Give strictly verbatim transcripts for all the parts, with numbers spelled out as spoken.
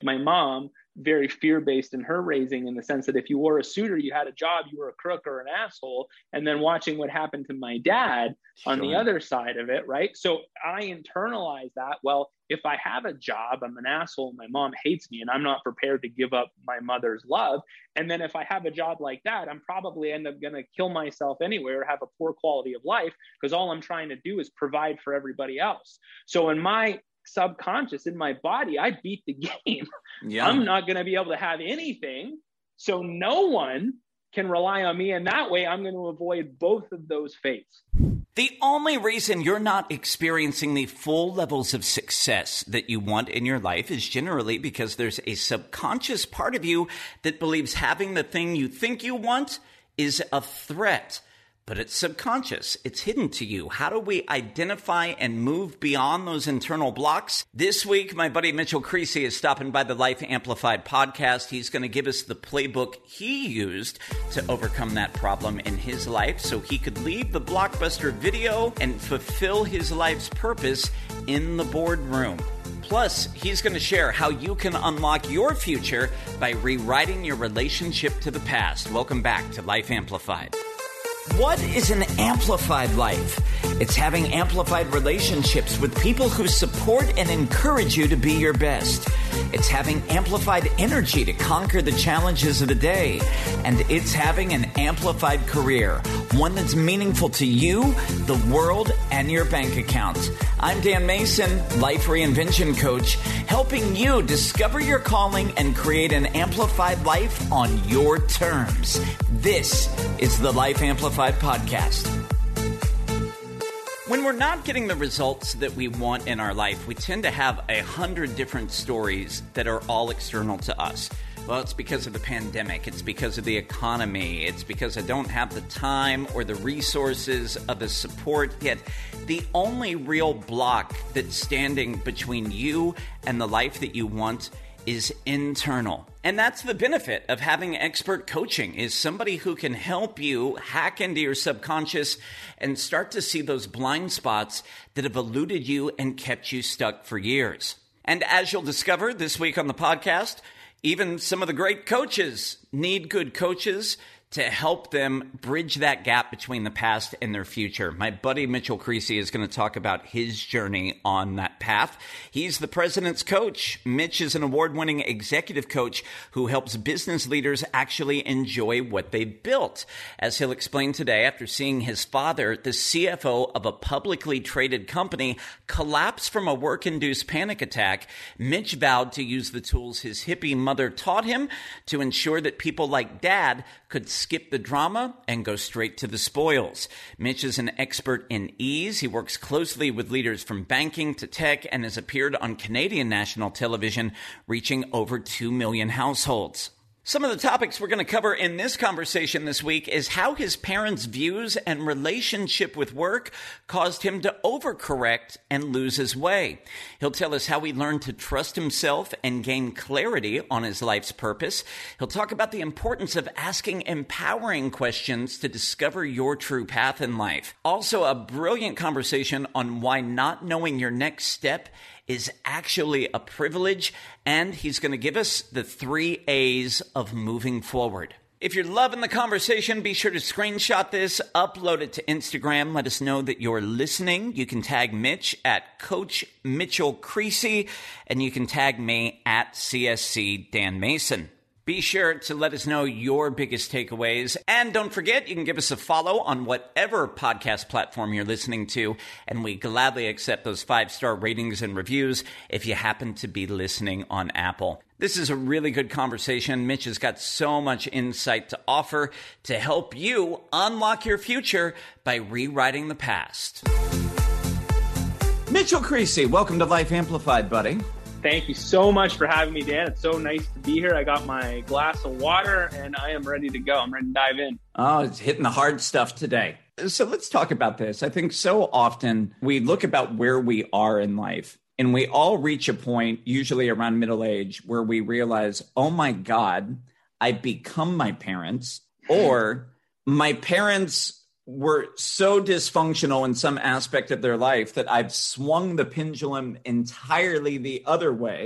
My mom, very fear-based in her raising, in the sense that if you wore a suit or you had a job, you were a crook or an asshole. And then watching what happened to my dad on Sure. the other side of it, right? So I internalized that. Well, if I have a job, I'm an asshole, my mom hates me, and I'm not prepared to give up my mother's love. And then if I have a job like that, I'm probably end up going to kill myself anyway, or have a poor quality of life, because all I'm trying to do is provide for everybody else. So in my subconscious, in my body, I beat the game. Yeah. I'm not going to be able to have anything. So no one can rely on me. And that way I'm going to avoid both of those fates. The only reason you're not experiencing the full levels of success that you want in your life is generally because there's a subconscious part of you that believes having the thing you think you want is a threat. But it's subconscious. It's hidden to you. How do we identify and move beyond those internal blocks? This week, my buddy Mitchell Creasy is stopping by the Life Amplified podcast. He's going to give us the playbook he used to overcome that problem in his life so he could leave the Blockbuster video and fulfill his life's purpose in the boardroom. Plus, he's going to share how you can unlock your future by rewriting your relationship to the past. Welcome back to Life Amplified. What is an amplified life? It's having amplified relationships with people who support and encourage you to be your best. It's having amplified energy to conquer the challenges of the day. And it's having an amplified career, one that's meaningful to you, the world, and your bank account. I'm Dan Mason, Life Reinvention Coach, helping you discover your calling and create an amplified life on your terms. This is the Life Amplified Podcast. When we're not getting the results that we want in our life, we tend to have a hundred different stories that are all external to us. Well, it's because of the pandemic. It's because of the economy. It's because I don't have the time or the resources of the support. Yet, the only real block that's standing between you and the life that you want is internal. And that's the benefit of having expert coaching, is somebody who can help you hack into your subconscious and start to see those blind spots that have eluded you and kept you stuck for years. And as you'll discover this week on the podcast, even some of the great coaches need good coaches to help them bridge that gap between the past and their future. My buddy Mitchell Creasy is going to talk about his journey on that path. He's the president's coach. Mitch is an award-winning executive coach who helps business leaders actually enjoy what they've built. As he'll explain today, after seeing his father, the C F O of a publicly traded company, collapse from a work-induced panic attack, Mitch vowed to use the tools his hippie mother taught him to ensure that people like Dad could skip the drama and go straight to the spoils. Mitch is an expert in ease. He works closely with leaders from banking to tech and has appeared on Canadian national television, reaching over two million households. Some of the topics we're going to cover in this conversation this week is how his parents' views and relationship with work caused him to overcorrect and lose his way. He'll tell us how he learned to trust himself and gain clarity on his life's purpose. He'll talk about the importance of asking empowering questions to discover your true path in life. Also, a brilliant conversation on why not knowing your next step is actually a privilege, and he's going to give us the three A's of moving forward. If you're loving the conversation, be sure to screenshot this, upload it to Instagram. Let us know that you're listening. You can tag Mitch at Coach Mitchell Creasy, and you can tag me at C S C Dan Mason. Be sure to let us know your biggest takeaways. And don't forget, you can give us a follow on whatever podcast platform you're listening to, and we gladly accept those five-star ratings and reviews if you happen to be listening on Apple. This is a really good conversation. Mitch has got so much insight to offer to help you unlock your future by rewriting the past. Mitchell Creasy, welcome to Life Amplified, buddy. Thank you so much for having me, Dan. It's so nice to be here. I got my glass of water and I am ready to go. I'm ready to dive in. Oh, it's hitting the hard stuff today. So let's talk about this. I think so often we look about where we are in life and we all reach a point, usually around middle age, where we realize, oh my God, I've become my parents, or my parents were so dysfunctional in some aspect of their life that I've swung the pendulum entirely the other way.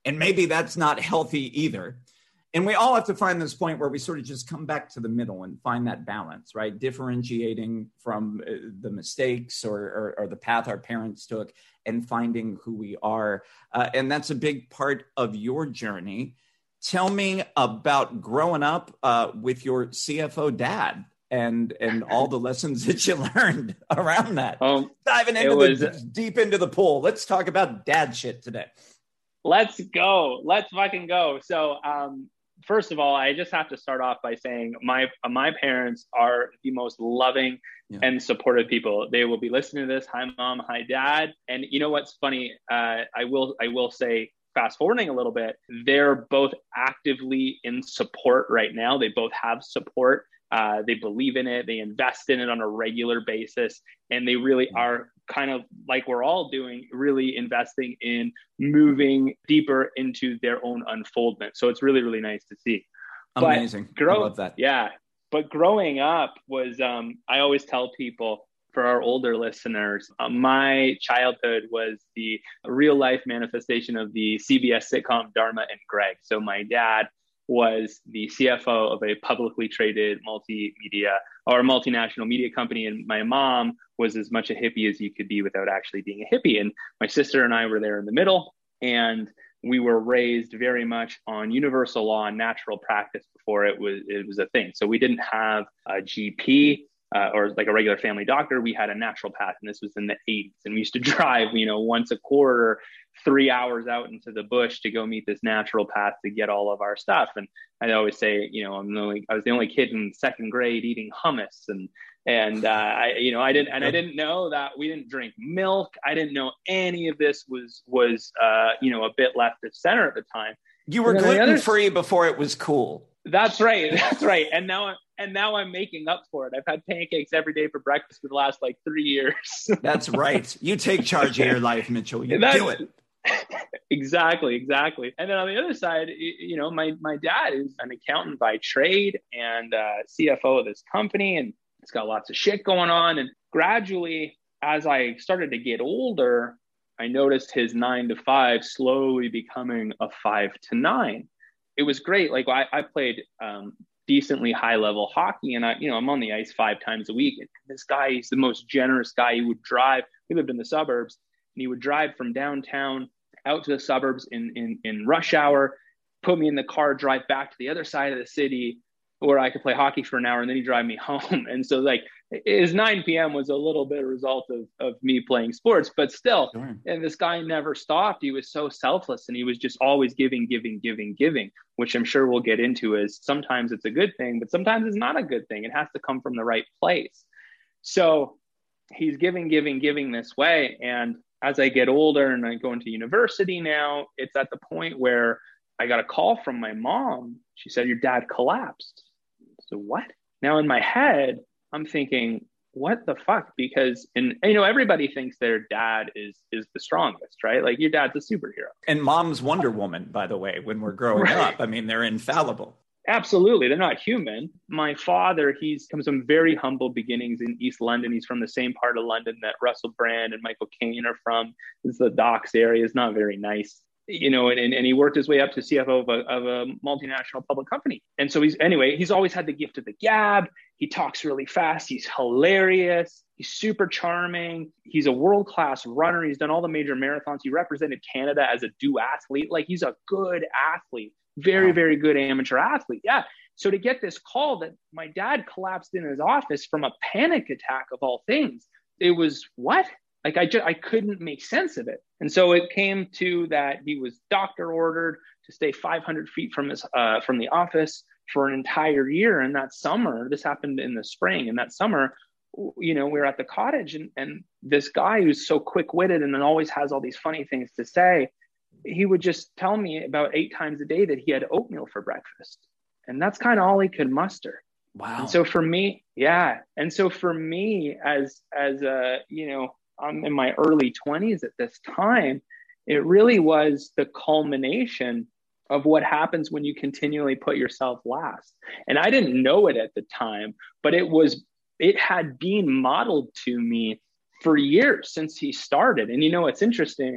And maybe that's not healthy either. And we all have to find this point where we sort of just come back to the middle and find that balance, right? Differentiating from uh, the mistakes or, or, or the path our parents took and finding who we are. Uh, and that's a big part of your journey. Tell me about growing up uh, with your C F O dad and and all the lessons that you learned around that. Um, Diving into was, the, deep into the pool. Let's talk about dad shit today. Let's go. Let's fucking go. So, um, first of all, I just have to start off by saying my my parents are the most loving yeah. and supportive people. They will be listening to this. Hi, mom. Hi, dad. And you know what's funny? Uh, I will I will say, fast forwarding a little bit, they're both actively in support right now. They both have support. Uh, they believe in it. They invest in it on a regular basis. And they really are kind of like we're all doing, really investing in moving deeper into their own unfoldment. So it's really, really nice to see. Amazing. Grow, I love that. Yeah. But growing up was, um, I always tell people, for our older listeners, uh, my childhood was the real life manifestation of the C B S sitcom Dharma and Greg. So my dad was the C F O of a publicly traded multimedia or multinational media company. And my mom was as much a hippie as you could be without actually being a hippie. And my sister and I were there in the middle. And we were raised very much on universal law and natural practice before it was it was a thing. So we didn't have a G P uh, or like a regular family doctor. We had a naturopath, and this was in the eighties. And we used to drive, you know, once a quarter, three hours out into the bush to go meet this naturopath to get all of our stuff. And I always say, you know, I'm the only, I was the only kid in second grade eating hummus, and and uh, I, you know, I didn't, and I didn't know that we didn't drink milk. I didn't know any of this was was uh, you know, a bit left of center at the time. You were gluten free before it was cool. That's right. That's right. And now I'm, and now I'm making up for it. I've had pancakes every day for breakfast for the last like three years. That's right. You take charge of your life, Mitchell. You do it. Exactly, exactly. And then on the other side, you know, my my dad is an accountant by trade and uh, C F O of this company, and it's got lots of shit going on. And gradually, as I started to get older, I noticed his nine to five slowly becoming a five to nine. It was great. Like I, I played um, decently high level hockey, and I, you know, I'm on the ice five times a week. And this guy, he's the most generous guy. He would drive. We lived in the suburbs, and he would drive from downtown out to the suburbs in, in, in rush hour, put me in the car, drive back to the other side of the city where I could play hockey for an hour, and then he'd drive me home. And so like his nine p.m. was a little bit a result of, of me playing sports, but still, sure. And this guy never stopped. He was so selfless, and he was just always giving, giving, giving, giving, which I'm sure we'll get into is sometimes it's a good thing, but sometimes it's not a good thing. It has to come from the right place. So he's giving, giving, giving this way. And as I get older and I go into university now, it's at the point where I got a call from my mom. She said, your dad collapsed. So what? Now in my head, I'm thinking, what the fuck? Because, in, you know, everybody thinks their dad is is the strongest, right? Like your dad's a superhero. And mom's Wonder Woman, by the way, when we're growing right. up. I mean, they're infallible. Absolutely. They're not human. My father, he's come from very humble beginnings in East London. He's from the same part of London that Russell Brand and Michael Caine are from. This is the docks area. It's not very nice. You know, and, and he worked his way up to C F O of a, of a multinational public company. And so he's, anyway, he's always had the gift of the gab. He talks really fast. He's hilarious. He's super charming. He's a world-class runner. He's done all the major marathons. He represented Canada as a duathlete. Like he's a good athlete, very, wow. very good amateur athlete. Yeah. So to get this call that my dad collapsed in his office from a panic attack of all things, it was what? Like I just, I couldn't make sense of it. And so it came to that he was doctor ordered to stay five hundred feet from his, uh, from the office for an entire year. And that summer, this happened in the spring, and that summer, you know, we were at the cottage, and, and this guy who's so quick witted and then always has all these funny things to say, he would just tell me about eight times a day that he had oatmeal for breakfast. And that's kind of all he could muster. Wow. And so for me, yeah. And so for me as, as a, you know, I'm in my early twenties at this time, it really was the culmination of what happens when you continually put yourself last. And I didn't know it at the time, but it was, it had been modeled to me for years since he started. And you know, it's interesting.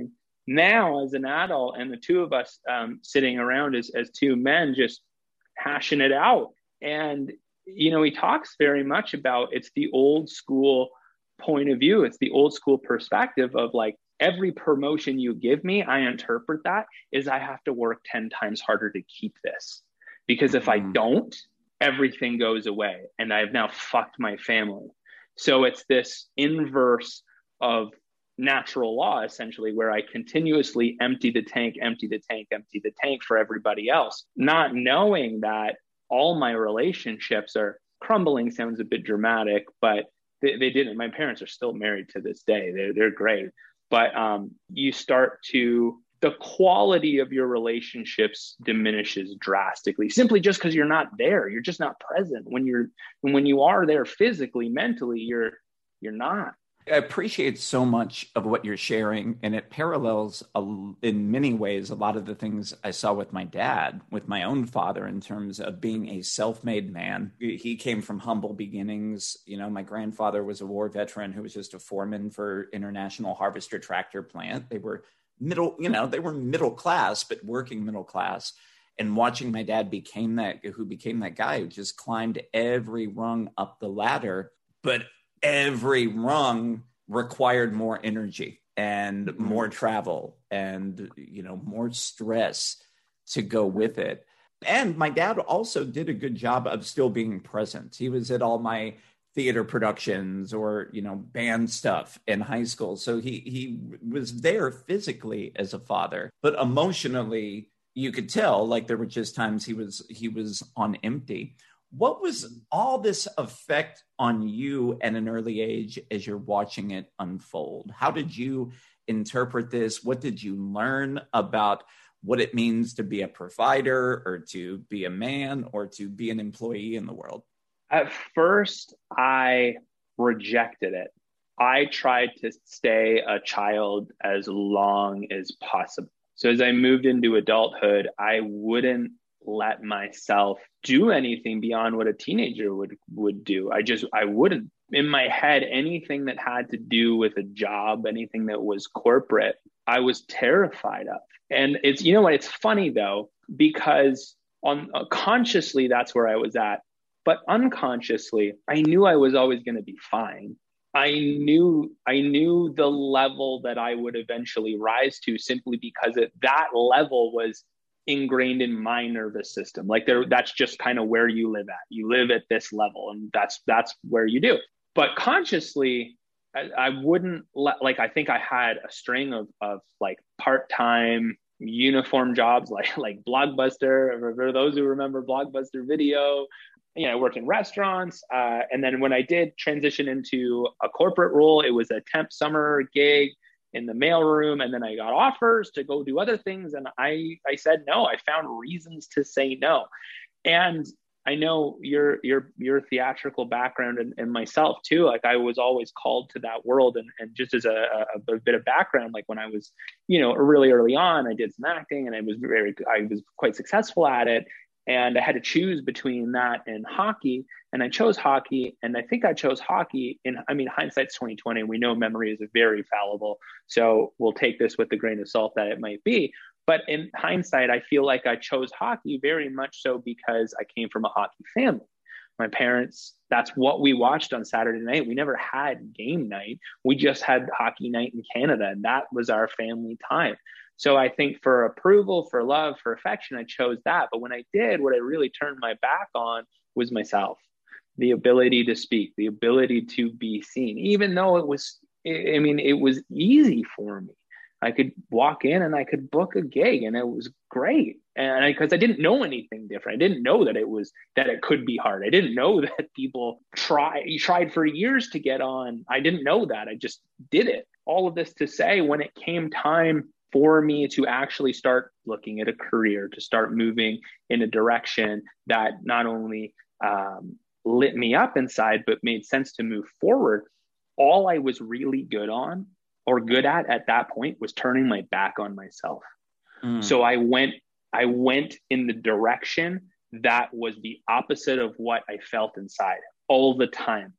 Now, as an adult, and the two of us um, sitting around as, as two men, just hashing it out. And, you know, he talks very much about, it's the old school point of view. It's the old school perspective of like, every promotion you give me, I interpret that is I have to work ten times harder to keep this. Because if I don't, everything goes away and I've now fucked my family. So it's this inverse of natural law, essentially, where I continuously empty the tank, empty the tank, empty the tank for everybody else, not knowing that all my relationships are crumbling. Sounds a bit dramatic, but they, they didn't. My parents are still married to this day. They're, they're great. But um, you start to, the quality of your relationships diminishes drastically, simply just because you're not there. You're just not present. When you're, when you are there physically, mentally, you're, you're not. I appreciate so much of what you're sharing, and it parallels a, in many ways a lot of the things I saw with my dad, with my own father, in terms of being a self-made man. He came from humble beginnings. You know, my grandfather was a war veteran who was just a foreman for International Harvester Tractor Plant. They were middle, you know, they were middle class, but working middle class. And watching my dad became that, who became that guy who just climbed every rung up the ladder, but every rung required more energy and mm-hmm. more travel and, you know, more stress to go with it. And my dad also did a good job of still being present. He was at all my theater productions or, you know, band stuff in high school. So he, he was there physically as a father, but emotionally, you could tell like there were just times he was, he was on empty. What was all this effect on you at an early age as you're watching it unfold? How did you interpret this? What did you learn about what it means to be a provider or to be a man or to be an employee in the world? At first, I rejected it. I tried to stay a child as long as possible. So as I moved into adulthood, I wouldn't let myself do anything beyond what a teenager would would do. I just, I wouldn't. In my head, anything that had to do with a job, anything that was corporate, I was terrified of. And it's, you know what, it's funny though, because on uh, consciously, that's where I was at. But unconsciously, I knew I was always going to be fine. I knew, I knew the level that I would eventually rise to, simply because at that level was ingrained in my nervous system. Like there, that's just kind of where you live at. You live at this level, and that's that's where you do. But consciously, I, I wouldn't let, like, I think I had a string of of like part-time uniform jobs, like like Blockbuster. For those who remember Blockbuster Video, you know, I worked in restaurants. Uh, and then when I did transition into a corporate role, it was a temp summer gig in the mailroom. And then I got offers to go do other things. And I, I said no. I found reasons to say no. And I know your your your theatrical background and, and myself too. Like I was always called to that world. And, and just as a, a, a bit of background, like when I was, you know, really early on, I did some acting and I was very, I was quite successful at it. And I had to choose between that and hockey. And I chose hockey. And I think I chose hockey in, I mean, hindsight's twenty twenty. We know memory is very fallible. So we'll take this with the grain of salt that it might be. But in hindsight, I feel like I chose hockey very much so because I came from a hockey family. My parents, that's what we watched on Saturday night. We never had game night. We just had hockey night in Canada. And that was our family time. So I think for approval, for love, for affection, I chose that. But when I did, what I really turned my back on was myself, the ability to speak, the ability to be seen, even though it was, I mean, it was easy for me. I could walk in and I could book a gig and it was great. And because I, I didn't know anything different. I didn't know that it was, that it could be hard. I didn't know that people try, tried for years to get on. I didn't know that. I just did it. All of this to say, when it came time for me to actually start looking at a career, to start moving in a direction that not only um, lit me up inside, but made sense to move forward, all I was really good on or good at at that point was turning my back on myself. Mm. So I went, I went in the direction that was the opposite of what I felt inside all the time,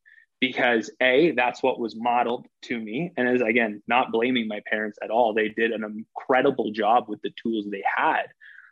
because A, that's what was modeled to me. And as again, not blaming my parents at all. They did an incredible job with the tools they had.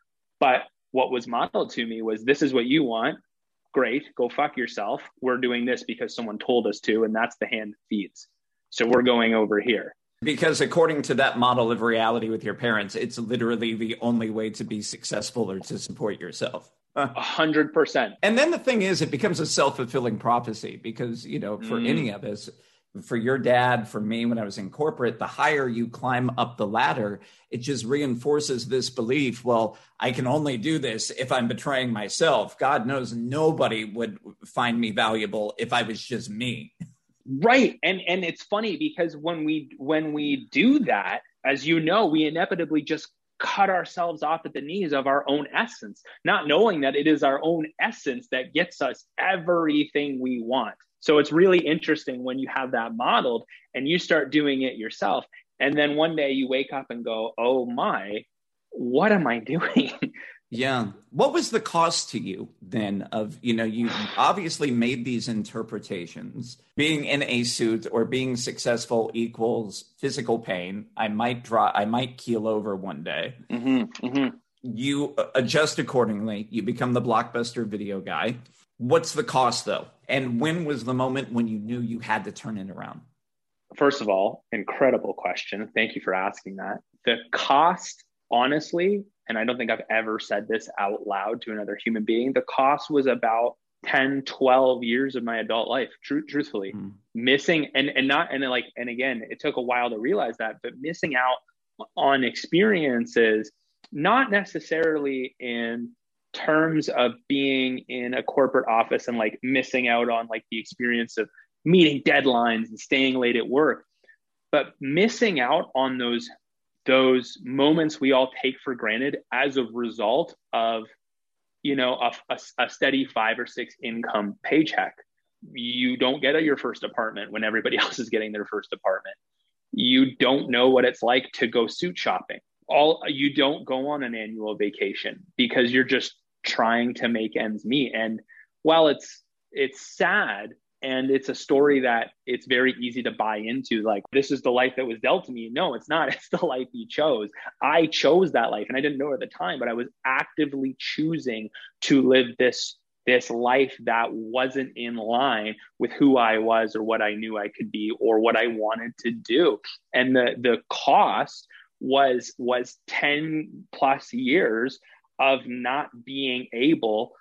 But what was modeled to me was, this is what you want. Great, go fuck yourself. We're doing this because someone told us to, and that's the hand that feeds. So we're going over here. Because according to that model of reality with your parents, it's literally the only way to be successful or to support yourself. A hundred percent. And then the thing is, it becomes a self-fulfilling prophecy because, you know, for mm. any of us, for your dad, for me, when I was in corporate, the higher you climb up the ladder, it just reinforces this belief, well, I can only do this if I'm betraying myself. God knows nobody would find me valuable if I was just me. Right. And and it's funny because when we when we do that, as you know, we inevitably just cut ourselves off at the knees of our own essence, not knowing that it is our own essence that gets us everything we want. So it's really interesting when you have that modeled and you start doing it yourself. And then one day you wake up and go, oh my, what am I doing? Yeah. What was the cost to you then of, you know, you obviously made these interpretations, being in a suit or being successful equals physical pain. I might draw, I might keel over one day. Mm-hmm, mm-hmm. You adjust accordingly. You become the Blockbuster video guy. What's the cost though? And when was the moment when you knew you had to turn it around? First of all, incredible question. Thank you for asking that. The cost, honestly, and I don't think I've ever said this out loud to another human being, the cost was about ten, twelve years of my adult life, tr- truthfully. Mm. Missing, and and not, and like, and again, it took a while to realize that, but missing out on experiences, not necessarily in terms of being in a corporate office and like missing out on like the experience of meeting deadlines and staying late at work, but missing out on those those moments we all take for granted as a result of, you know, a, a, a steady five or six income paycheck. You don't get a, your first apartment when everybody else is getting their first apartment. You don't know what it's like to go suit shopping. All you don't go on an annual vacation because you're just trying to make ends meet. And while it's it's sad, and it's a story that it's very easy to buy into, like, this is the life that was dealt to me. No, it's not. It's the life you chose. I chose that life, and I didn't know at the time, but I was actively choosing to live this, this life that wasn't in line with who I was or what I knew I could be or what I wanted to do. And the, the cost was, was ten plus years of not being able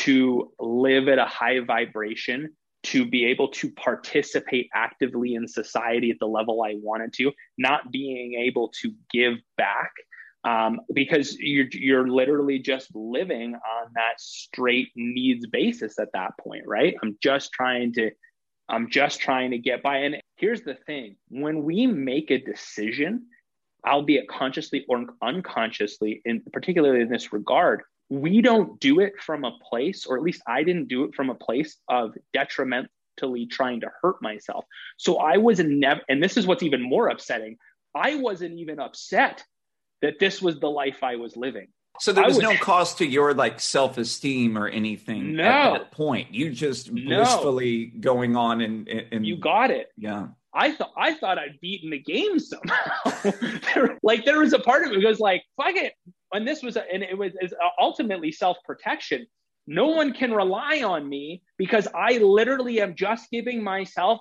to live at a high vibration, to be able to participate actively in society at the level I wanted to, not being able to give back, um, because you're you're literally just living on that straight needs basis at that point, right? I'm just trying to, I'm just trying to get by. And here's the thing: when we make a decision, albeit consciously or unconsciously, in particularly in this regard, we don't do it from a place, or at least I didn't do it from a place of detrimentally trying to hurt myself. So I was never, and this is what's even more upsetting, I wasn't even upset that this was the life I was living. So there was, was no cost to your like self-esteem or anything no, at that point. You just no. blissfully going on and, and you got it. Yeah. I thought I thought I'd beaten the game somehow. there, like there was a part of it that goes like, fuck it. And this was, a, and it was it's ultimately self-protection. No one can rely on me because I literally am just giving myself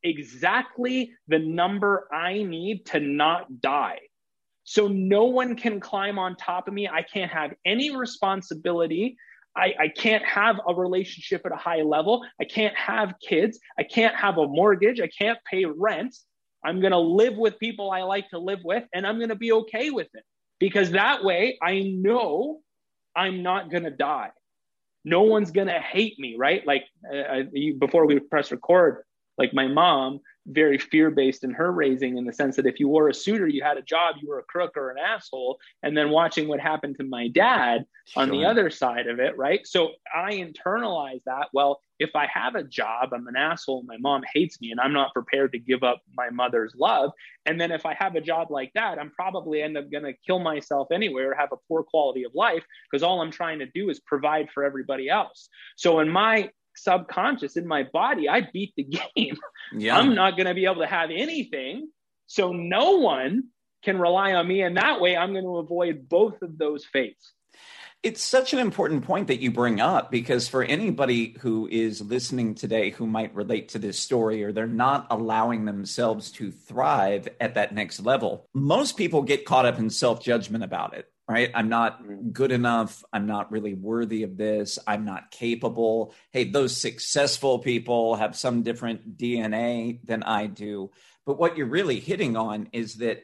exactly the number I need to not die. So no one can climb on top of me. I can't have any responsibility. I, I can't have a relationship at a high level. I can't have kids. I can't have a mortgage. I can't pay rent. I'm going to live with people I like to live with, and I'm going to be okay with it. Because that way I know I'm not going to die. No one's going to hate me, right? Like uh, before we press record, like my mom, very fear-based in her raising, in the sense that if you were a suitor, you had a job, you were a crook or an asshole. And then watching what happened to my dad on Sure. the other side of it, right? So I internalized that, well, if I have a job, I'm an asshole, my mom hates me, and I'm not prepared to give up my mother's love. And then if I have a job like that, I'm probably end up going to kill myself anyway or have a poor quality of life, because all I'm trying to do is provide for everybody else. So in my subconscious in my body, I beat the game. Yeah. I'm not going to be able to have anything. So no one can rely on me. And that way I'm going to avoid both of those fates. It's such an important point that you bring up, because for anybody who is listening today who might relate to this story, or they're not allowing themselves to thrive at that next level, most people get caught up in self-judgment about it, right? I'm not good enough. I'm not really worthy of this. I'm not capable. Hey, those successful people have some different D N A than I do. But what you're really hitting on is that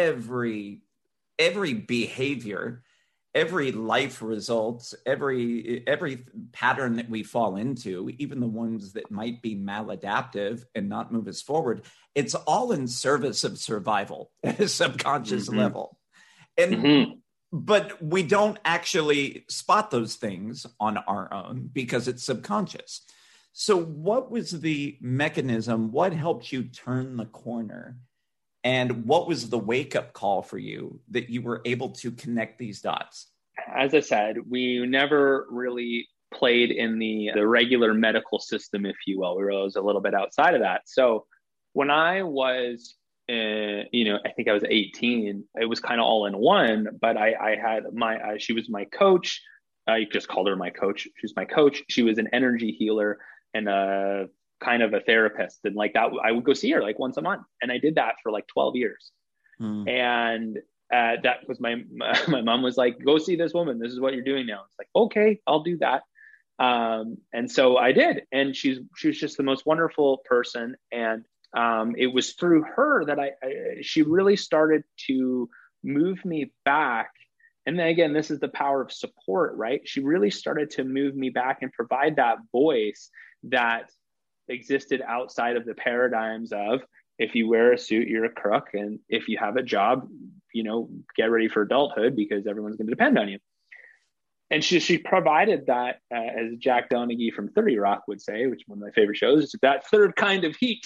every every behavior, every life results, every every pattern that we fall into, even the ones that might be maladaptive and not move us forward, it's all in service of survival at a subconscious mm-hmm. level. And mm-hmm. but we don't actually spot those things on our own because it's subconscious. So what was the mechanism? What helped you turn the corner? And what was the wake-up call for you that you were able to connect these dots? As I said, we never really played in the, the regular medical system, if you will. We were always a little bit outside of that. So when I was, uh, you know, I think I was eighteen, it was kind of all in one, but I, I had my, uh, she was my coach. I just called her my coach. She was my coach. She was an energy healer and a kind of a therapist. And like that, I would go see her like once a month. And I did that for like twelve years. Hmm. And uh, that was my, my, my mom was like, go see this woman. This is what you're doing now. It's like, okay, I'll do that. Um, and so I did. And she's, she was just the most wonderful person. And um, it was through her that I, I, she really started to move me back. And then again, this is the power of support, right? She really started to move me back and provide that voice that existed outside of the paradigms of, if you wear a suit, you're a crook. And if you have a job, you know, get ready for adulthood because everyone's going to depend on you. And she she provided that, uh, as Jack Donaghy from thirty Rock would say, which is one of my favorite shows, is that third kind of heat.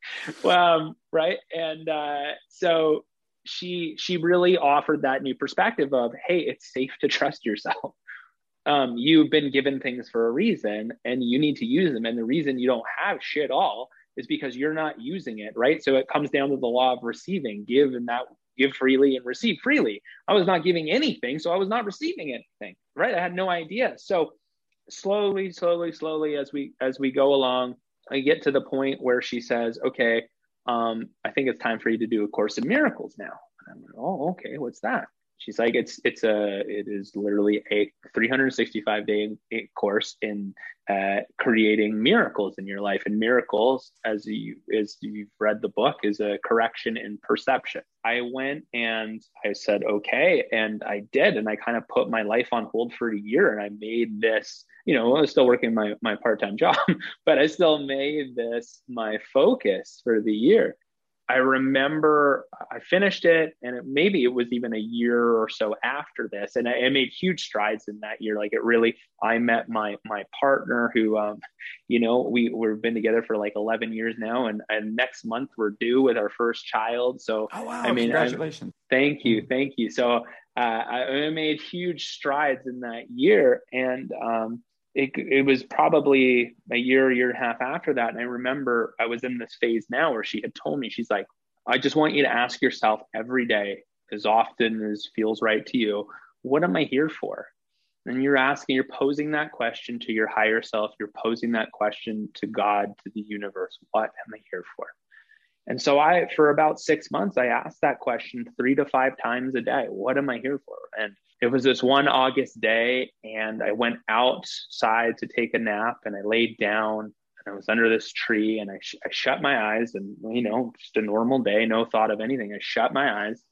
um, right. And uh, so she she really offered that new perspective of, hey, it's safe to trust yourself. Um, you've been given things for a reason and you need to use them. And the reason you don't have shit all is because you're not using it, right? So it comes down to the law of receiving, give and that give freely and receive freely. I was not giving anything, so I was not receiving anything, right? I had no idea. So slowly, slowly, slowly, as we as we go along, I get to the point where she says, okay, um, I think it's time for you to do A Course in Miracles now. And I'm like, oh, okay, what's that? She's like, it's it's a it is literally a three hundred sixty-five day course in uh, creating miracles in your life. And miracles, as you as you've read the book, is a correction in perception. I went and I said, okay, and I did, and I kind of put my life on hold for a year, and I made this. You know, I was still working my my part time job, but I still made this my focus for the year. I remember I finished it, and it, maybe it was even a year or so after this, and I, I made huge strides in that year. Like it really, I met my my partner, who, um, you know, we we've been together for like eleven years now, and and next month we're due with our first child. So, oh wow, I mean, congratulations! I, thank you, thank you. So, uh, I, I made huge strides in that year, and um, It, it was probably a year, year and a half after that. And I remember I was in this phase now where she had told me, she's like, I just want you to ask yourself every day, as often as feels right to you, what am I here for? And you're asking, you're posing that question to your higher self. You're posing that question to God, to the universe. What am I here for? And so I, for about six months, I asked that question three to five times a day. What am I here for? And it was this one August day, and I went outside to take a nap, and I laid down, and I was under this tree, and I, sh- I shut my eyes, and, you know, just a normal day, no thought of anything. I shut my eyes.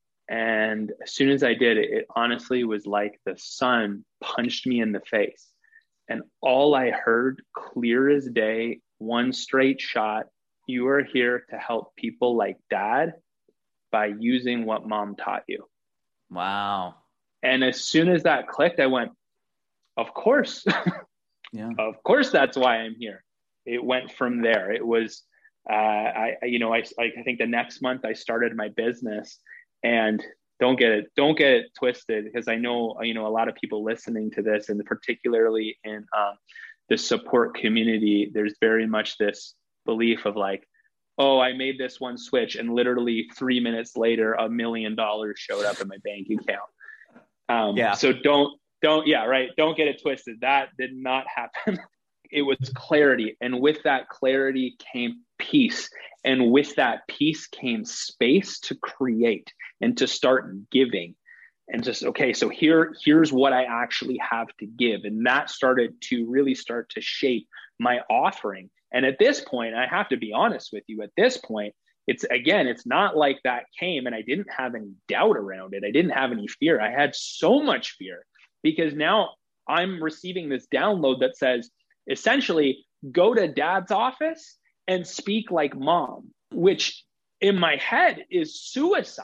And as soon as I did it, it honestly was like the sun punched me in the face. And all I heard, clear as day, one straight shot: you are here to help people like Dad by using what Mom taught you. Wow. And as soon as that clicked, I went, of course. Yeah. Of course, that's why I'm here. It went from there. It was, uh, I, you know, I, I think the next month I started my business, and don't get it, don't get it twisted, because I know, you know, a lot of people listening to this, and particularly in um, the support community, there's very much this belief of like, oh, I made this one switch and literally three minutes later, a million dollars showed up in my bank account. Um, yeah. So don't, don't, yeah, right. Don't get it twisted. That did not happen. It was clarity. And with that clarity came peace. And with that peace came space to create and to start giving. And just, okay, so here, here's what I actually have to give. And that started to really start to shape my offering. And at this point, I have to be honest with you, at this point, it's, again, it's not like that came and I didn't have any doubt around it. I didn't have any fear. I had so much fear because now I'm receiving this download that says, essentially, go to dad's office and speak like mom, which in my head is suicide.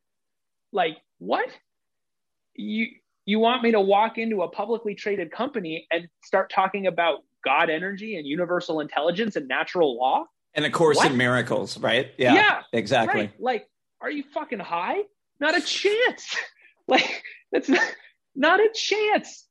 Like, what? You you want me to walk into a publicly traded company and start talking about God energy and universal intelligence and natural law? And A Course what? in Miracles, right? Yeah, yeah exactly. Right. Like, are you fucking high? Not a chance. Like, that's not, not a chance.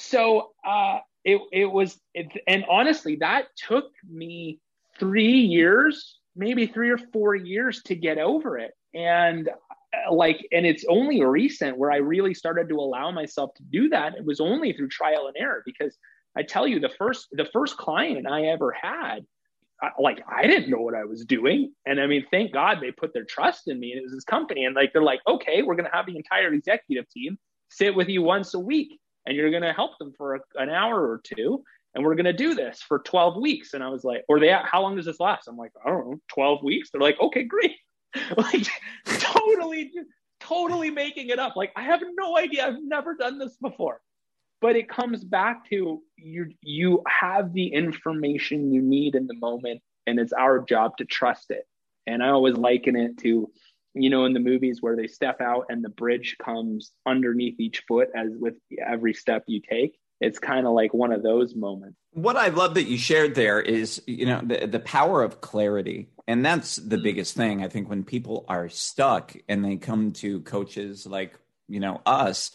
So uh, it it was, it, and honestly, that took me three years, maybe three or four years to get over it. And like, and it's only recent where I really started to allow myself to do that. It was only through trial and error, because I tell you, the first, the first client I ever had, I, like, I didn't know what I was doing. And I mean, thank God they put their trust in me, and it was this company. And like, they're like, okay, we're going to have the entire executive team sit with you once a week, and you're going to help them for a, an hour or two. And we're going to do this for twelve weeks. And I was like, or they, how long does this last? I'm like, I don't know, twelve weeks. They're like, okay, great. Like, totally, totally making it up. Like, I have no idea. I've never done this before. But it comes back to you, you have the information you need in the moment, and it's our job to trust it. And I always liken it to, you know, in the movies where they step out and the bridge comes underneath each foot as with every step you take. It's kind of like one of those moments. What I love that you shared there is, you know, the, the power of clarity. And that's the biggest thing. I think when people are stuck and they come to coaches like, you know, us,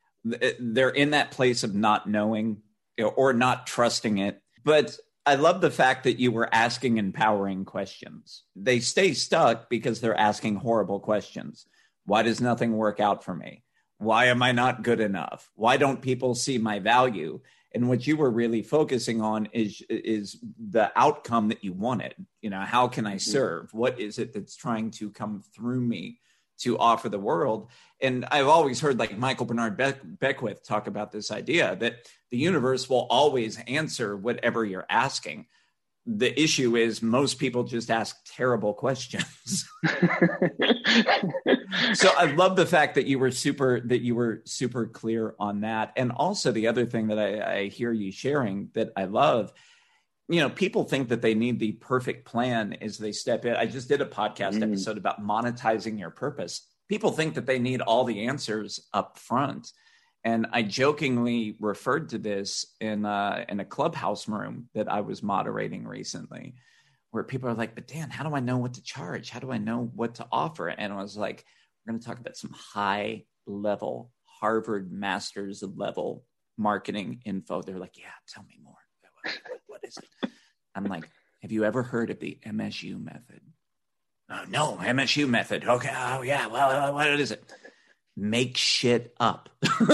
they're in that place of not knowing or not trusting it. But I love the fact that you were asking empowering questions. They stay stuck because they're asking horrible questions. Why does nothing work out for me? Why am I not good enough? Why don't people see my value? And what you were really focusing on is, is the outcome that you wanted. You know, how can I serve? What is it that's trying to come through me to offer the world? And I've always heard like Michael Bernard Beck- Beckwith talk about this idea that the universe will always answer whatever you're asking. The issue is most people just ask terrible questions. So I love the fact that you were super, that you were super clear on that. And also the other thing that I, I hear you sharing that I love, you know, people think that they need the perfect plan as they step in. I just did a podcast mm. episode about monetizing your purpose. People think that they need all the answers up front. And I jokingly referred to this in a, in a clubhouse room that I was moderating recently, where people are like, but Dan, how do I know what to charge? How do I know what to offer? And I was like, we're going to talk about some high level Harvard master's level marketing info. They're like, yeah, tell me more. What, what is it? I'm like, have you ever heard of the M S U method? Oh, no, M S U method. Okay. Oh, yeah. Well, what is it? Make shit up.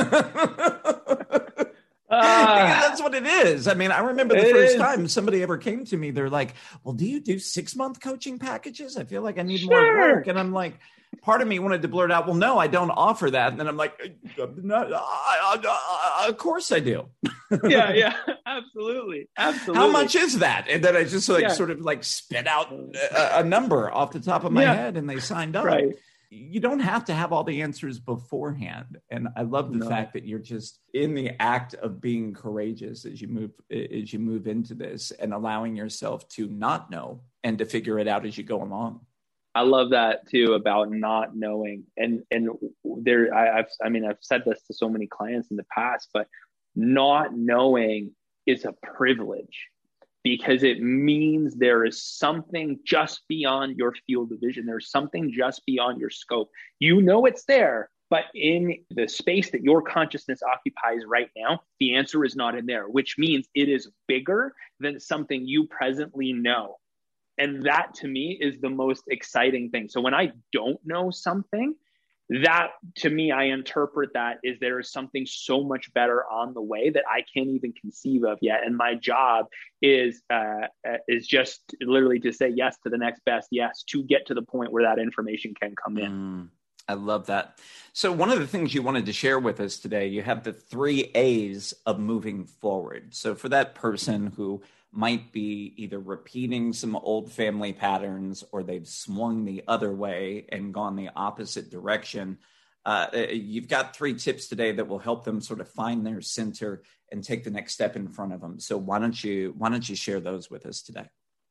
Uh, that's what it is. I mean, I remember the first is. time somebody ever came to me, they're like, well, do you do six month coaching packages? I feel like I need sure. more work. And I'm like, part of me wanted to blurt out, well, no, I don't offer that. And then I'm like, no, I, I, I, of course I do. yeah, yeah, absolutely. Absolutely. How much is that? And then I just like yeah. sort of like spit out a, a number off the top of my yeah. head, and they signed up. Right. You don't have to have all the answers beforehand. And I love the no. fact that you're just in the act of being courageous as you move, as you move into this, and allowing yourself to not know and to figure it out as you go along. I love that too, about not knowing. And, and there, I, I've, I mean, I've said this to so many clients in the past, but not knowing is a privilege, because it means there is something just beyond your field of vision. There's something just beyond your scope. You know it's there, But in the space that your consciousness occupies right now, the answer is not in there, which means it is bigger than something you presently know. And that to me is the most exciting thing. So when I don't know something, that to me, I interpret that is there is something so much better on the way that I can't even conceive of yet. And my job is uh, is just literally to say yes to the next best yes, to get to the point where that information can come in. Mm, I love that. So one of the things you wanted to share with us today, you have the three A's of moving forward. So for that person who might be either repeating some old family patterns or they've swung the other way and gone the opposite direction. Uh, you've got three tips today that will help them sort of find their center and take the next step in front of them. So why don't you why don't you share those with us today?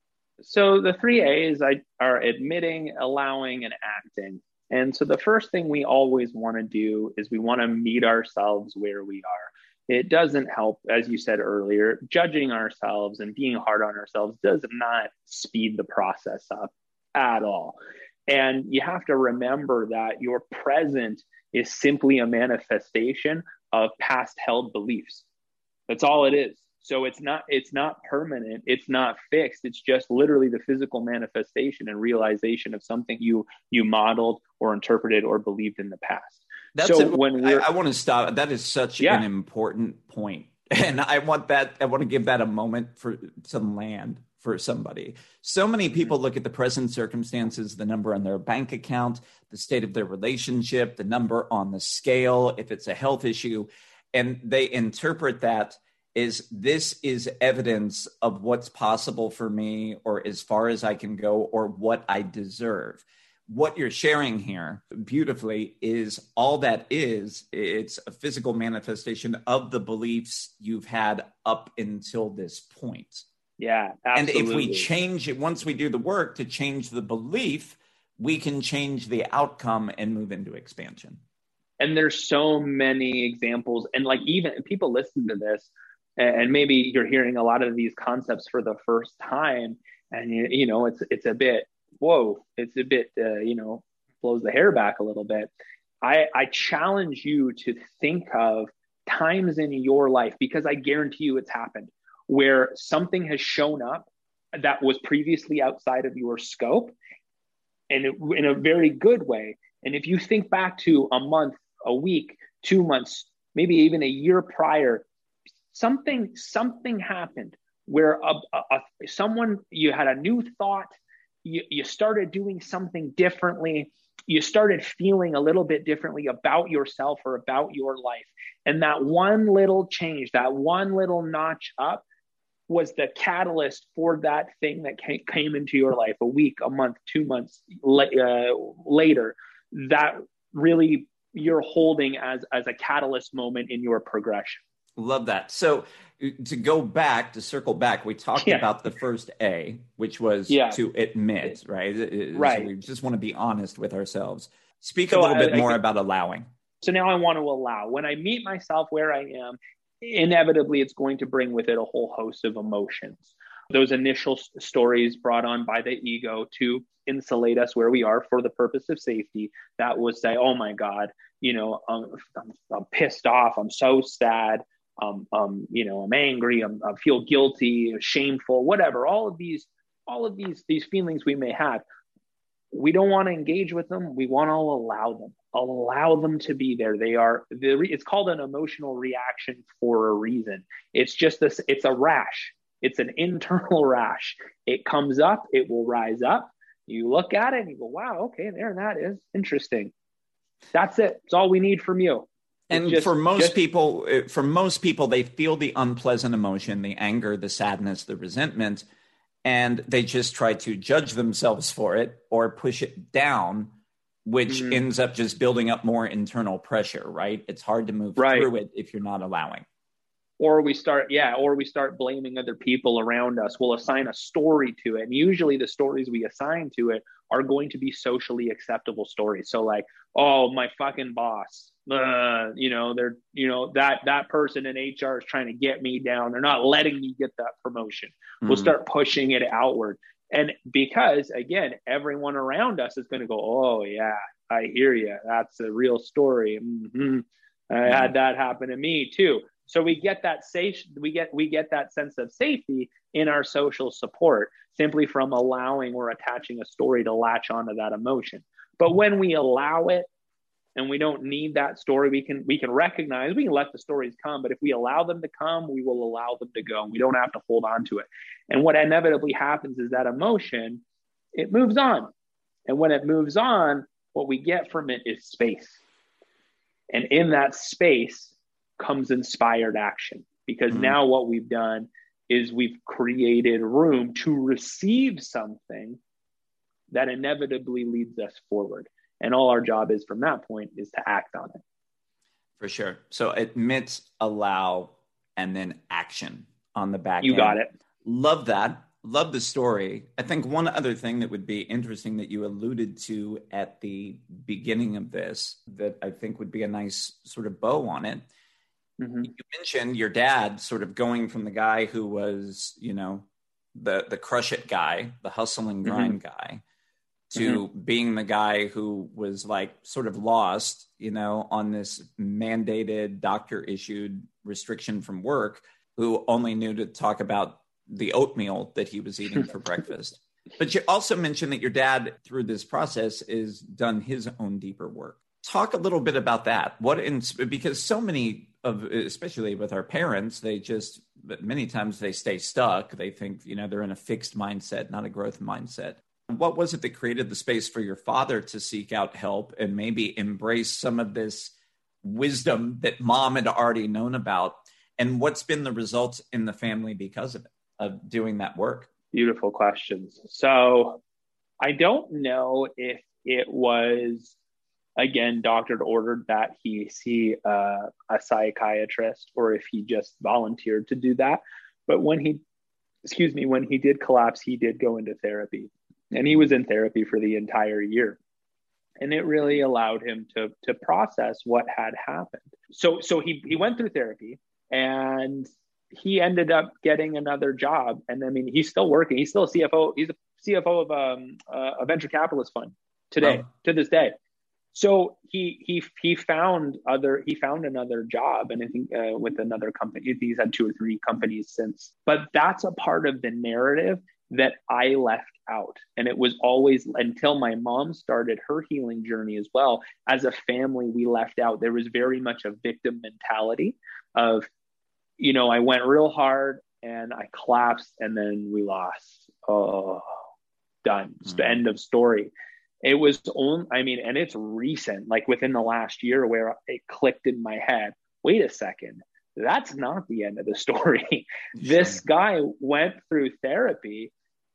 So the three A's are admitting, allowing, and acting. And so the first thing we always want to do is we want to meet ourselves where we are. It doesn't help, as you said earlier, judging ourselves and being hard on ourselves does not speed the process up at all. And you have to remember that your present is simply a manifestation of past held beliefs. That's all it is. So it's not, it's not permanent. It's not fixed. It's just literally the physical manifestation and realization of something you, you modeled or interpreted or believed in the past. That's so a, when I, I want to stop. That is such yeah. an important point. And I want that, I want to give that a moment for some land for somebody. So many people look at the present circumstances, the number on their bank account, the state of their relationship, the number on the scale, if it's a health issue, and they interpret that is this is evidence of what's possible for me or as far as I can go or what I deserve. What you're sharing here beautifully is all that is, it's a physical manifestation of the beliefs you've had up until this point. Yeah, absolutely. And if we change it, once we do the work to change the belief, we can change the outcome and move into expansion. And there's so many examples. And like even people listen to this and maybe you're hearing a lot of these concepts for the first time and, you, you know, it's, it's a bit, whoa, it's a bit, uh, you know, blows the hair back a little bit. I, I challenge you to think of times in your life, because I guarantee you it's happened, where something has shown up that was previously outside of your scope and it, in a very good way. And if you think back to a month, a week, two months, maybe even a year prior, something, something happened where a, a, a, someone, you had a new thought, you, you started doing something differently, you started feeling a little bit differently about yourself or about your life. And that one little change, that one little notch up was the catalyst for that thing that came, came into your life a week, a month, two months uh, later, that really you're holding as, as a catalyst moment in your progression. Love that. So to go back, to circle back, we talked yeah. about the first A, which was yeah. to admit, right? Right. So we just want to be honest with ourselves. Speak so a little I, bit more I, about allowing. So now I want to allow. When I meet myself where I am, inevitably it's going to bring with it a whole host of emotions. Those initial stories brought on by the ego to insulate us where we are for the purpose of safety. That was say, oh my God, you know, I'm, I'm, I'm pissed off. I'm so sad. Um, um, you know, I'm angry. I'm, I feel guilty, shameful, whatever. All of these, all of these, these feelings we may have. We don't want to engage with them. We want to allow them, allow them to be there. They are, it's called an emotional reaction for a reason. It's just this, it's a rash. It's an internal rash. It comes up, it will rise up. You look at it and you go, wow, okay, there that is interesting. That's it. It's all we need from you. And just, for most just, people, for most people, they feel the unpleasant emotion, the anger, the sadness, the resentment, and they just try to judge themselves for it or push it down, which mm-hmm. ends up just building up more internal pressure, right? It's hard to move right. through it if you're not allowing. Or we start, yeah, or we start blaming other people around us. We'll assign a story to it. And usually the stories we assign to it are going to be socially acceptable stories. So like, oh, my fucking boss, uh, you know, they're, you know, that, that person in H R is trying to get me down. They're not letting me get that promotion. Mm-hmm. We'll start pushing it outward. And because again, everyone around us is going to go, oh yeah, I hear you. That's a real story. Mm-hmm. I mm-hmm. had that happen to me too. So we get that safe, we get, we get that sense of safety in our social support simply from allowing or attaching a story to latch onto that emotion. But when we allow it and we don't need that story, we can, we can recognize, we can let the stories come, but if we allow them to come, we will allow them to go. We don't have to hold on to it. And what inevitably happens is that emotion, it moves on. And when it moves on, what we get from it is space. And in that space comes inspired action, because mm-hmm. now what we've done is we've created room to receive something that inevitably leads us forward. And all our job is from that point is to act on it. For sure. So admit, allow, and then action on the back You end. got it. Love that. Love the story. I think one other thing that would be interesting that you alluded to at the beginning of this that I think would be a nice sort of bow on it. Mm-hmm. You mentioned your dad sort of going from the guy who was, you know, the the crush it guy, the hustle and grind mm-hmm. guy, to mm-hmm. being the guy who was like sort of lost, you know, on this mandated doctor issued restriction from work, who only knew to talk about the oatmeal that he was eating for breakfast. But you also mentioned that your dad, through this process, is done his own deeper work. Talk a little bit about that. What, in, because so many of, especially with our parents, they just, many times they stay stuck. They think, you know, they're in a fixed mindset, not a growth mindset. What was it that created the space for your father to seek out help and maybe embrace some of this wisdom that mom had already known about? And what's been the results in the family because of it, of doing that work? Beautiful questions. So I don't know if it was, again, doctor ordered that he see uh, a psychiatrist, or if he just volunteered to do that. But when he, excuse me, when he did collapse, he did go into therapy, and he was in therapy for the entire year. And it really allowed him to, to process what had happened. So, so he, he went through therapy, and he ended up getting another job. And I mean, he's still working. He's still a C F O. He's a C F O of um, a venture capitalist fund today, oh. to this day. So he he he found other he found another job, and I think uh, with another company. He's had two or three companies since. But that's a part of the narrative that I left out, and it was always until my mom started her healing journey as well. As a family, we left out. There was very much a victim mentality of, you know, I went real hard and I collapsed, and then we lost. Oh, done. Mm-hmm. End of story. It was only, I mean, and it's recent, like within the last year, where it clicked in my head. Wait a second. That's not the end of the story. This guy went through therapy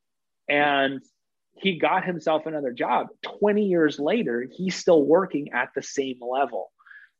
and he got himself another job. twenty years later, he's still working at the same level.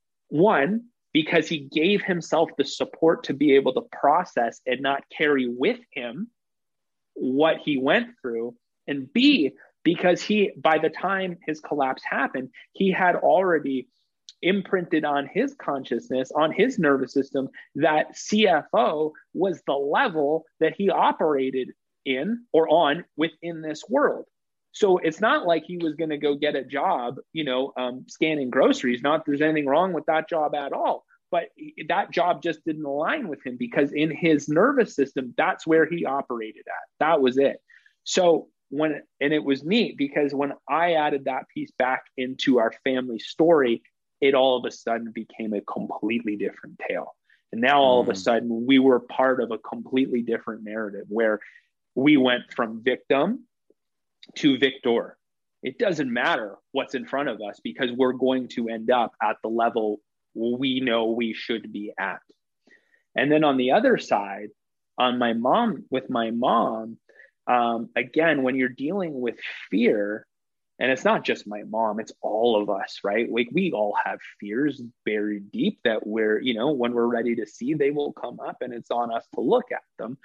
One, because he gave himself the support to be able to process and not carry with him what he went through. And B, because he, by the time his collapse happened, he had already imprinted on his consciousness, on his nervous system, that C F O was the level that he operated in or on within this world. So it's not like he was going to go get a job, you know, um, scanning groceries. Not that there's anything wrong with that job at all, but that job just didn't align with him, because in his nervous system, that's where he operated at. That was it. So when, and it was neat because when I added that piece back into our family story, it all of a sudden became a completely different tale. And now all mm. of a sudden we were part of a completely different narrative where we went from victim to victor. It doesn't matter what's in front of us, because we're going to end up at the level we know we should be at. And then on the other side, on my mom, with my mom, um, again, when you're dealing with fear, and it's not just my mom, it's all of us, right? Like we all have fears buried deep that we're, you know, when we're ready to see, they will come up, and it's on us to look at them.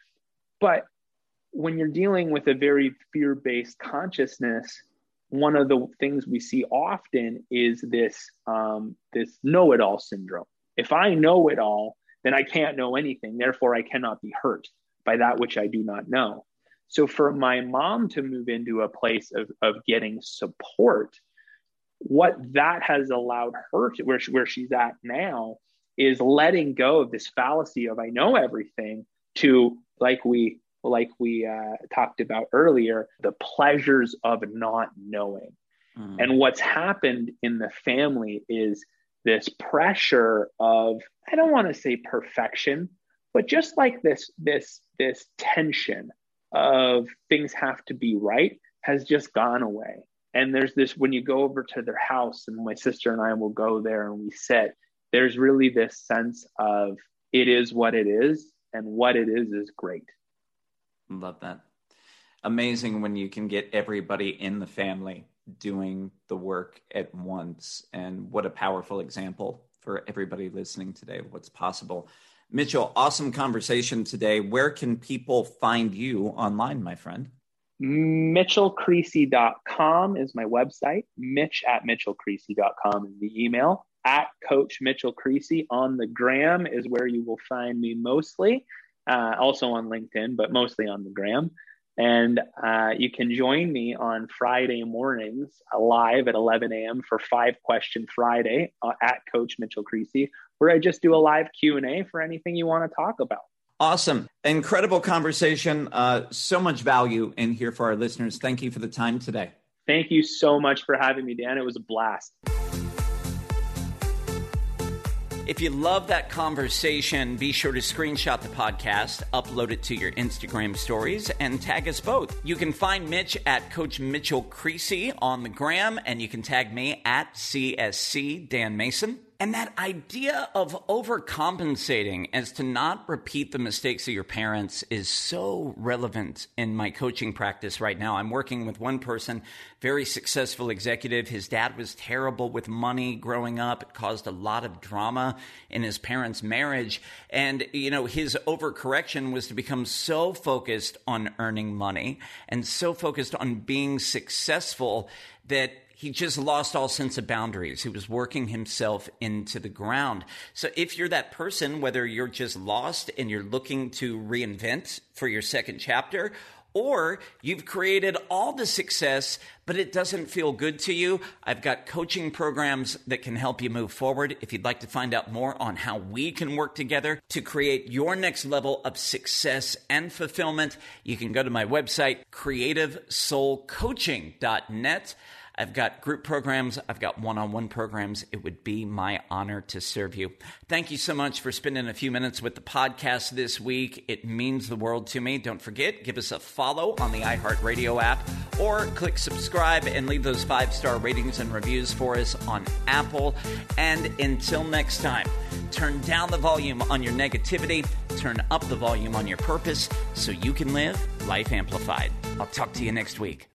But when you're dealing with a very fear-based consciousness, one of the things we see often is this, um, this know-it-all syndrome. If I know it all, then I can't know anything. Therefore, I cannot be hurt by that which I do not know. So for my mom to move into a place of, of getting support what that has allowed her to, where, she, where she's at now, is letting go of this fallacy of I know everything to, like we like we uh, talked about earlier, the pleasures of not knowing. Mm. And what's happened in the family is this pressure of, I don't want to say perfection, but just like this, this, this tension of things have to be right has just gone away. And there's this, when you go over to their house, and my sister and I will go there and we sit, there's really this sense of it is what it is, and what it is is great. Love that. Amazing when you can get everybody in the family doing the work at once. And what a powerful example for everybody listening today of what's possible. Mitchell, awesome conversation today. Where can people find you online, my friend? Mitchell Creasy dot com is my website. Mitch at Mitchell Creasy dot com is the email. At Coach Mitchell Creasy on the gram is where you will find me mostly. Uh, also on LinkedIn, but mostly on the gram. And uh, you can join me on Friday mornings uh, live at eleven a.m. for Five Question Friday uh, at Coach Mitchell Creasy, where I just do a live Q and A for anything you want to talk about. Awesome. Incredible conversation. Uh, so much value in here for our listeners. Thank you for the time today. Thank you so much for having me, Dan. It was a blast. If you love that conversation, be sure to screenshot the podcast, upload it to your Instagram stories, and tag us both. You can find Mitch at Coach Mitchell Creasy on the gram, and you can tag me at C S C Dan Mason. And that idea of overcompensating as to not repeat the mistakes of your parents is so relevant in my coaching practice right now. I'm working with one person, very successful executive. His dad was terrible with money growing up. It caused a lot of drama in his parents' marriage. And, you know, his overcorrection was to become so focused on earning money and so focused on being successful that he just lost all sense of boundaries. He was working himself into the ground. So if you're that person, whether you're just lost and you're looking to reinvent for your second chapter, or you've created all the success, but it doesn't feel good to you, I've got coaching programs that can help you move forward. If you'd like to find out more on how we can work together to create your next level of success and fulfillment, you can go to my website, creative soul coaching dot net. I've got group programs. I've got one-on-one programs. It would be my honor to serve you. Thank you so much for spending a few minutes with the podcast this week. It means the world to me. Don't forget, give us a follow on the iHeartRadio app or click subscribe and leave those five-star ratings and reviews for us on Apple. And until next time, turn down the volume on your negativity, turn up the volume on your purpose so you can live life amplified. I'll talk to you next week.